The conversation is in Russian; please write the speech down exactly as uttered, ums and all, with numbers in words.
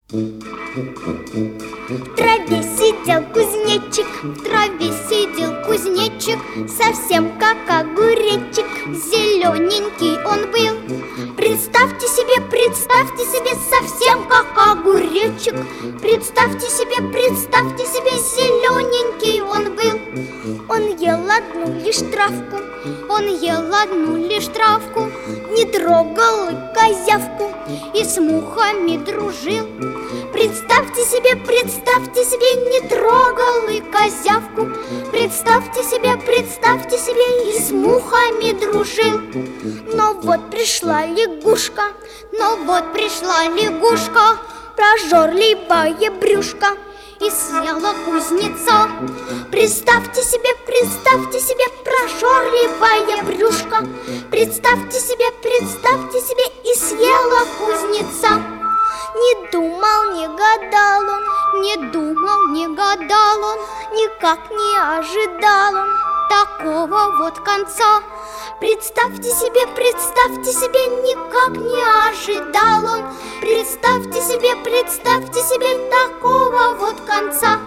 В траве сидел кузнечик, в траве сидел кузнечик, совсем как огуречек, зелененький он был. Представьте себе, представьте себе, совсем как огуречек. Представьте себе, представьте себе, зелененький он был. Он ел одну лишь травку, он ел одну лишь травку, не трогал и козявку, и с мухами дружил. Представьте себе, представьте себе, не трогал и козявку. Представьте себе, представьте себе, и с мухами дружил. Но вот пришла лягушка, но вот пришла лягушка, прожорливая брюшко, и съела кузнеца. Представьте себе, представьте себе, прожорливая брюшко. Представьте себе, представьте себе, и съела кузнеца. Не думал, не гадал он, не думал, не гадал он, никак не ожидал он такого вот конца. Представьте себе, представьте себе, никак не ожидал он. Представьте себе, представьте себе такого вот конца.